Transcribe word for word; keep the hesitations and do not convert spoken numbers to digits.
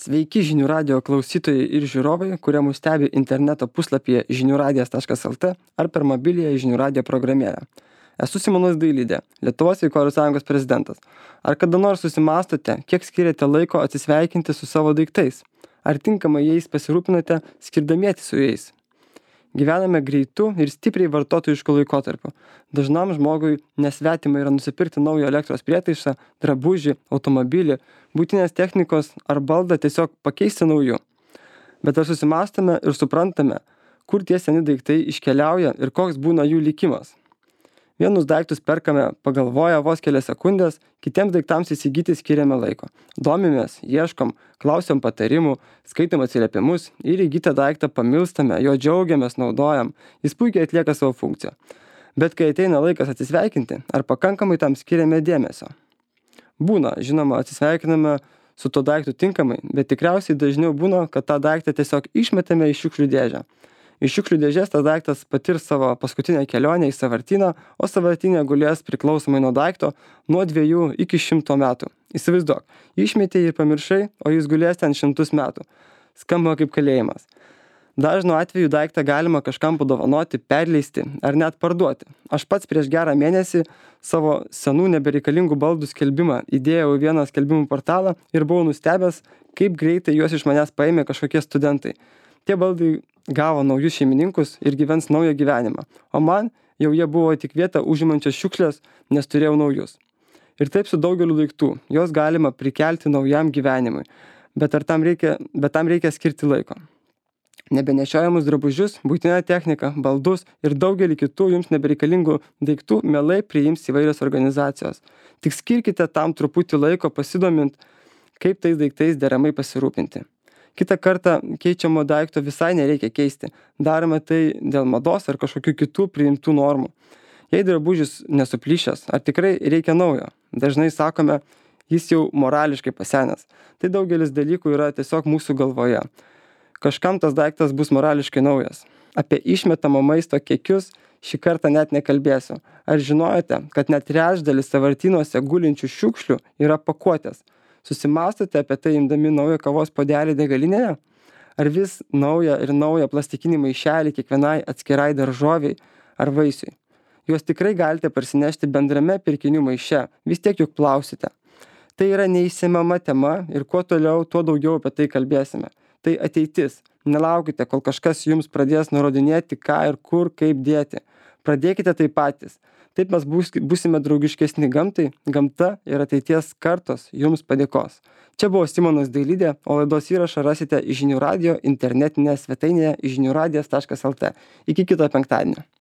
Sveiki žinių radijo klausytojai ir žiūrovai, kurie mus stebi interneto puslapyje žinių radijas taškas lt ar per mobiliąją žinių radijo programėlę. Esu Simonas Dailidė, Lietuvos Sveikuolių sąjungos prezidentas. Ar kada nors susimąstote, kiek skiriate laiko atsisveikinti su savo daiktais? Ar tinkamai jais pasirūpinate, skirdamiesi su jais? Gyvename greitu ir stipriai vartotojišku laikotarpiu. Dažnam žmogui nesvetima yra nusipirkti naują elektros prietaisą, drabužį, automobilį, būtinės technikos ar baldą tiesiog pakeisti nauju. Bet ar susimąstome ir suprantame, kur tie seni daiktai iškeliauja ir koks būna jų likimas? Vienus daiktus perkame pagalvoję vos kelias sekundės, kitiems daiktams įsigyti skiriame laiko. Domimės, ieškom, klausiam patarimų, skaitom atsiliepimus ir įgytą daiktą pamilstame, jo džiaugiamės, naudojam, jis puikiai atlieka savo funkciją. Bet kai ateina laikas atsisveikinti, ar pakankamai tam skiriame dėmesio? Būna, žinoma, atsisveikiname su tuo daiktu tinkamai, bet tikriausiai dažniau būna, kad tą daiktą tiesiog išmetame į šiukšlių dėžę. Iš šiukšlių dėžės tas daiktas patirs savo paskutinę kelionę į sąvartyną, o sąvartynė gulės priklausomai nuo daikto nuo dviejų iki šimto metų. Įsivaizduok, išmetei ir pamiršai, o jis gulės ten šimtus metų. Skamba kaip kalėjimas. Dažnu atveju daiktą galima kažkam padovanoti, perleisti ar net parduoti. Aš pats prieš gerą mėnesį savo senų nebereikalingų baldų skelbimą įdėjau į vieną skelbimų portalą ir buvau nustebęs, kaip greitai juos iš manęs paėmė kažkokie studentai. Tie baldai gavo naujus šeimininkus ir gyvens naują gyvenimą, o man jau jie buvo tik vietą užimančios šiukšlės, nes turėjau naujus. Ir taip su daugeliu daiktų, juos galima prikelti naujam gyvenimui, bet, ar tam reikia, bet tam reikia skirti laiko. Nebenešiojamus drabužius, būtinę techniką, baldus ir daugelį kitų jums nebereikalingų daiktų mielai priims įvairios organizacijos. Tik skirkite tam truputį laiko pasidomint, kaip tais daiktais deramai pasirūpinti. Kitą kartą keičiamo daikto visai nereikia keisti. Darome tai dėl mados ar kažkokių kitų priimtų normų. Jei drabužis nesuplyšęs, ar tikrai reikia naujo? Dažnai sakome, jis jau morališkai pasenęs. Tai daugelis dalykų yra tiesiog mūsų galvoje. Kažkam tas daiktas bus morališkai naujas. Apie išmetamo maisto kiekius šį kartą net nekalbėsiu. Ar žinojote, kad net trečdalis sąvartynuose gulinčių šiukšlių yra pakuotės? Susimąstote apie tai imdami naują kavos puodelį degalinėje? Ar vis naują ir naują plastikinį maišelį kiekvienai atskirai daržoviai ar vaisiui? Juos tikrai galite parsinešti bendrame pirkinių maiše, vis tiek juk plausite. Tai yra neišsemiama tema ir kuo toliau, tuo daugiau apie tai kalbėsime. Tai ateitis. Nelaukite, kol kažkas jums pradės nurodinėti, ką ir kur, kaip dėti. Pradėkite tai patys. Taip mes būsime draugiškesni gamtai, gamta ir ateities kartos jums padėkos. Čia buvo Simonas Dailidė, o laidos įrašą rasite žinių radijo internetinėje svetainėje žinių radijas taškas lt. Iki kito penktadienio.